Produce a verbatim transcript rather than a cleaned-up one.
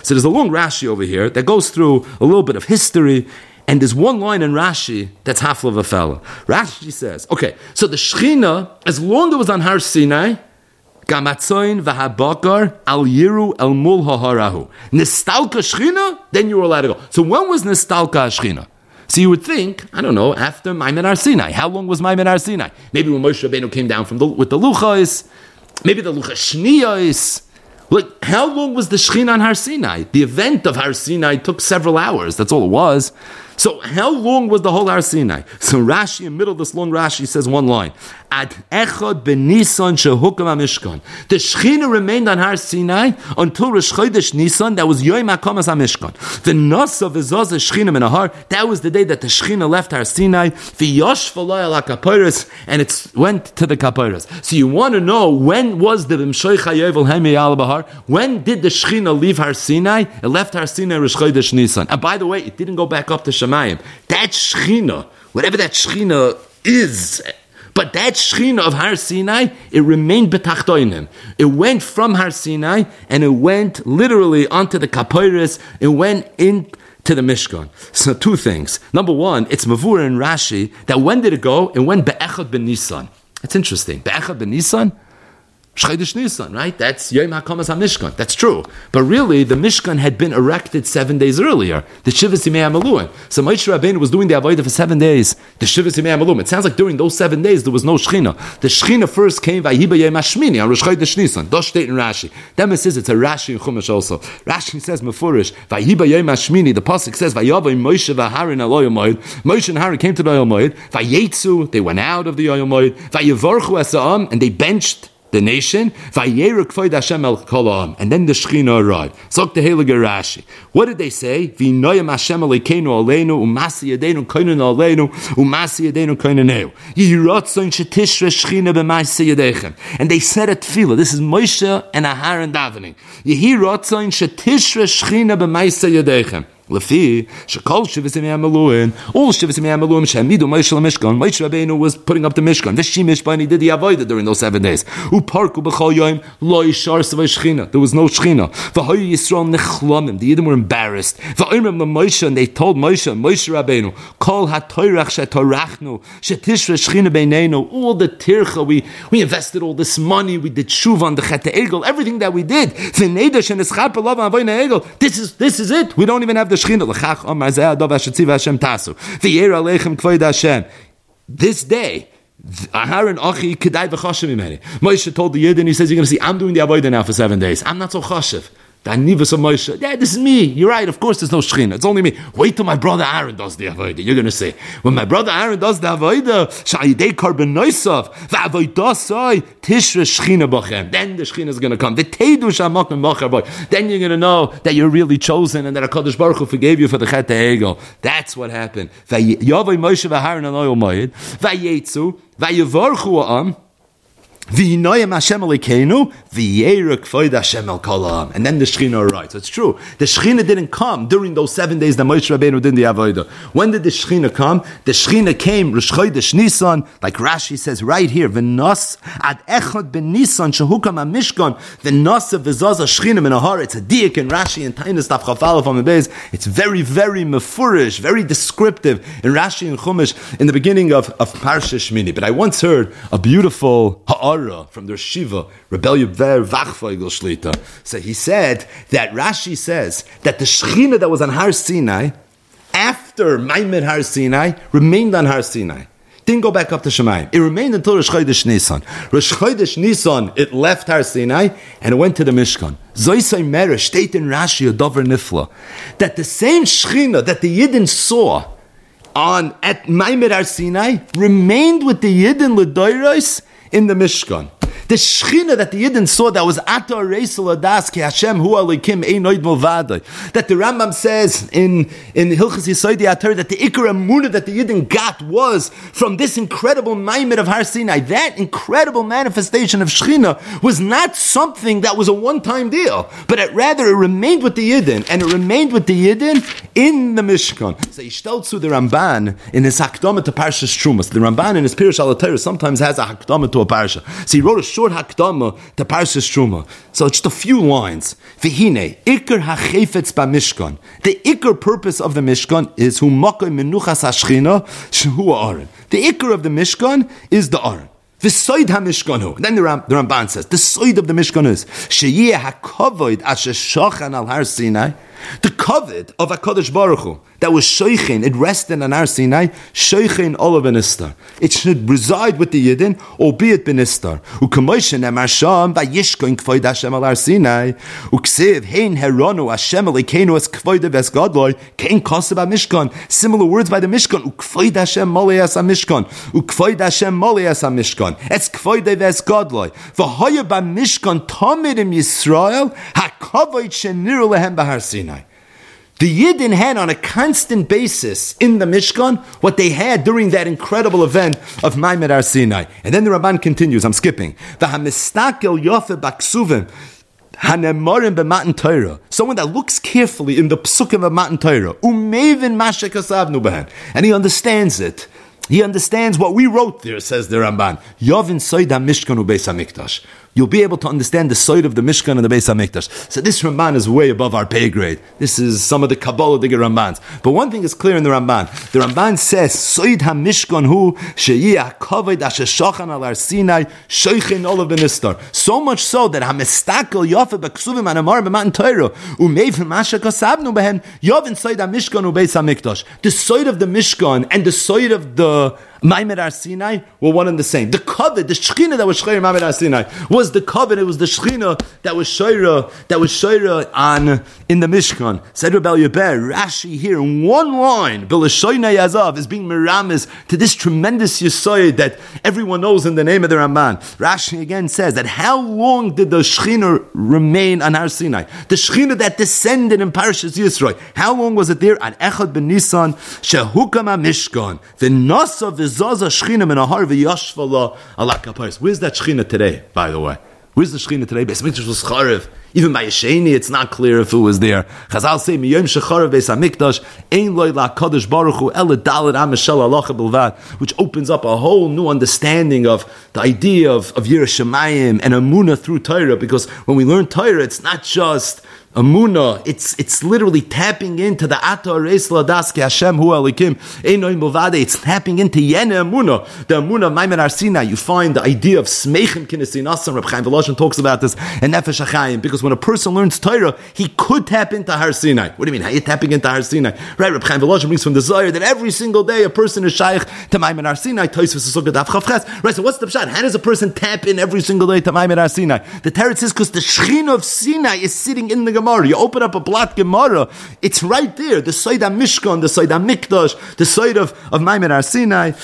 So there's a long Rashi over here that goes through a little bit of history, and there's one line in Rashi that's half of a fella. Rashi says, okay, so the Shechina, as long as it was on Har Sinai, Gamatzoin v'habakar al yiru el mul ha'harahu. Nistalka Shechina, then you were allowed to go. So when was Nistalka Shechina? So you would think, I don't know, after Maimon Har Sinai. How long was Maimon Har Sinai? Maybe when Moshe Rabbeinu came down from the, with the Luchos, maybe the Luchas Shniyos. Like, how long was the Shechina on Har Sinai? The event of Har Sinai took several hours. That's all it was. So how long was the whole Har Sinai? So Rashi, in the middle of this long Rashi, says one line. Ad echad ben Nisan shehukam HaMishkan. The Shechina remained on Har Sinai until Rosh Chodesh Nisan. That was Yom HaKamas HaMishkan. The Nasa v'zaz Shechina min Har. That was the day that the Shechina left Har Sinai. V'yosh v'loy ala kaporos. And it went to the kaporos. So you want to know, when was the B'mshoy Chayevel Hemi Yal Bahar? When did the Shechina leave Har Sinai? It left Har Sinai Rosh Chodesh Nisan. And by the way, it didn't go back up to Shemayim. That Shechina, whatever that Shechina is, but that Shechina of Har Sinai, it remained betachtoinim. It went from Har Sinai, and it went literally onto the Kaporos. It went into the Mishkan. So two things. Number one, it's Mavur in Rashi, that when did it go? It went Be'echad ben Nisan. That's interesting. Be'echad ben Nisan? Chodesh Nisan, right? That's Yom HaKamas HaMishkan. That's true. But really, the Mishkan had been erected seven days earlier. The Shivas Yimei HaMaluim. So Moshe Rabbeinu was doing the Avodah for seven days. The Shivas Yimei HaMaluim. It sounds like during those seven days, there was no Shechina. The Shechina first came by Hiba Yom HaShmini on Rosh Chodesh Nisan. Das steht in Rashi. Then it says it's a Rashi in Chumash also. Rashi says Mefurish, Vayiba Yom HaShmini. The pasuk says Vayavay Moshe v'Haron al Oyel Moed. Moshe and Haron came to the Oyel Moed. Vayetzu. They went out of the Oyel Moed. Vayevarchu Esa'am. And they benched the nation, and then the Shechina arrived. Zok the Heilige Rashi. What did they say? V'noyam Hashem Elokeinu aleinu, umasi yadeinu koinen aleinu, umasi yadeinu koineneu. Yiratzon shetishre Shechina b'maaseh yadechem. And they said at Tefillah, this is Moshe and Aharon davening. Yiratzon shetishre Shechina b'maaseh yadechem. Lefi shekol shivas yimei HaMaluim, all shivas yimei HaMaluim shemidu Moshe LaMishkan. Moshe Rabbeinu was putting up the Mishkan. V'shimish b'ani, he did the avodah during those seven days. Uparku b'chol yom lo yishar savay Shechina. There was no Shechina. V'hoyu Yisrael nechlomim. The Yidden were embarrassed. V'oimrim LaMoshe, and they told Moshe, Moshe Rabbeinu, kol hatoyrach shetorachnu shetishre Shechina beineinu. All the tircha, we we invested all this money. We did shuv on the Chet Egel. Everything that we did. V'neidash and eschap alav avoyna Egel. This is this is it. We don't even have the Shechina. L'chach omar zeh adov hashetziv Hashem tasu v'yer aleichem kvoid Hashem. This day, Aharon achi kedai v'chashem imeni. Moshe told the Yidden, he says, you're going to see, I'm doing the avodah now for seven days. I'm not so chashev. The Anivus of Moshe, yeah, this is me. You're right, of course there's no Shechina. It's only me. Wait till my brother Aaron does the avodah. You're going to say, when my brother Aaron does the avodah, sha'yidei karben noisav, v'avodah tishre Shechina b'chem. Then the Shechina is going to come. V'teidu sha'makim b'char boy. Then you're going to know that you're really chosen and that HaKadosh Baruch Hu forgave you for the Chet HaEgel. That's what happened. V'yavai Moshe v'Aaron al Oyel Moed, v'yetzu, v'yevarchu ha'am, V'inoyam Hashem Elokeinu, v'yerek kvoid Hashem el kol ha'am. And then the Shechina arrived. So it's true. The Shechina didn't come during those seven days that Moshe Rabbeinu did the avodah. When did the Shechina come? The Shechina came Rosh Chodesh Nisan, like Rashi says right here. V'nos ad echad ben Nisan shehukam HaMishkan. V'nos v'zaz Shechina min Har. It's a diak in Rashi and Tainis Daf Chaf Aleph on the base. It's very, very mefurish, very descriptive in Rashi and Chumash in the beginning of of Parsha Shmini. But I once heard a beautiful ha'ara from their Shiva, Rebellion Ver Vachfeigel Shlita. So he said that Rashi says that the Shechina that was on Har Sinai, after Maimon Har Sinai, remained on Har Sinai. Didn't go back up to Shemayim. It remained until Rosh Chodesh Nisan. Rosh Chodesh Nisan, it left Har Sinai, and it went to the Mishkan. Zoisai Meresh, state in Rashi, a Dover Nifla, that the same Shechina that the Yidden saw on at Maimon Har Sinai remained with the Yidden L'Doiros in the Mishkan. The Shechina that the Yidden saw that was Atar Reisel Adas Ki Hashem Hu Alikim Einoid Mulvadai. That the Rambam says in in Hilchas Yisodi Atar that the Ikar Amunah that the Yidden got was from this incredible Maimed of Har Sinai. That incredible manifestation of Shechina was not something that was a one-time deal, but it, rather it remained with the Yidden, and it remained with the Yidden in the Mishkan. So Yishteltzu the Ramban in his Hakdama to Parshas Trumas. The Ramban in his Pirush Al Torah sometimes has a Hakdama to a Parsha. So he wrote a short hakdama to Parshas Truma. So it's just a few lines. V'hine, ikar hachefetz b'mishkan. The ikar purpose of the Mishkan is hu makom menuchas hashchina shehu ha'aron. The ikar of the Mishkan is the Aron. The side ha-Mishkan hu. Then the, Ram, the Ramban says, the side of the Mishkan is sheyeh ha-kavod asher shachan al Har Sinai. The kavod of HaKadosh Baruch Hu that was shoichin, it rested on Har Sinai, shoichin olav benistar. It should reside with the Yidden, albeit benistar. U'kamoishen emar sham vayishkoin kvoid Hashem al Har Sinai. U'ksiv hein heronu Hashem alikeinu es kvoid ves gadloi kein kosev ha-Mishkan. Similar words by the Mishkan. U'kvoid Hashem moleas ha-Mishkan. U'kvoid Hashem moleas ha-Mishkan. It's kvoid ves gadloi. V'hoya ba-Mishkan tamid im Yisrael ha-kavoid sheniru lehem b'Har Sinai. The Yidden had on a constant basis in the Mishkan what they had during that incredible event of Maimed Har Sinai. And then the Ramban continues, I'm skipping. V'hamistakel yofe b'ksuvim hanemorim b'matan Torah. Someone that looks carefully in the psukim of Matan Torah. Umevin mashe kasavnu b'hen. And he understands it. He understands what we wrote there, says the Ramban. Yovin soid ha-Mishkan u'beis ha-Mikdash. You'll be able to understand the side of the Mishkan and the Beis HaMikdash. So this Ramban is way above our pay grade. This is some of the Kabbalah Digger Rambans. But one thing is clear in the Ramban. The Ramban says, Soid HaMishkan hu sheyeh kavod asher shachan al Har Sinai shoichin olav benistar. So much so that hamistakel yofe b'ksuvim hanamar b'matan Torah u'meivim masha kasabnu behen yovin soid HaMishkan u'Beis HaMikdash. The side of the Mishkan and the side of the Maimed Har Sinai were one and the same. The kavod, the shechina that was shayra Maimed Har Sinai was the kavod. It was the shechina that was shayra that was shayra on in the Mishkan. Said Rebel Yeber, Rashi here in one line, B'Lashoynei Yazav is being miramis to this tremendous yesod that everyone knows in the name of the Ramban. Rashi again says that how long did the shechina remain on Har Sinai? The shechina that descended in Parashas Yisro. How long was it there? On Echad ben Nisan shehukam ha-Mishkan v'nasa Zaza Shechina min ahar v'yashvala ala kapayis. Where's that Shechina today, by the way? Where's the Shechina today? Beis Hamikdash was charev. Even by Yesheni, it's not clear if it was there. Chazal say, Miyom shecharev Beis Hamikdash, ein loy la'kadosh baruch hu ele dalet am shel halacha bilvad, which opens up a whole new understanding of the idea of, of Yiras Shamayim and Amunah through Torah, because when we learn Torah, it's not just Amunah, it's it's literally tapping into the Ato Reis Ladaske Hashem Hu Elikim Einoim Bovade. It's tapping into Yene Amunah, the Amunah of Maimed Har Sinai. You find the idea of Smeichim Kinesin Asam. Reb Chaim Volozhin talks about this in Nefesh HaChaim, because when a person learns Torah, he could tap into Har Sinai. What do you mean? How are you tapping into Har Sinai? Right, Reb Chaim Volozhin brings from the Zohar that every single day a person is shaykh to Maimed Har Sinai. Tosfos Sukkot Daf Chavches. Right, so what's the pshat? How does a person tap in every single day to Maimed Har Sinai? The Teretz says because the Shechina of Sinai is sitting in the Gemara. You open up a Blat Gemara, it's right there. The side of Mishkan, the side of Mikdash, the side of, of Maimed Har Sinai.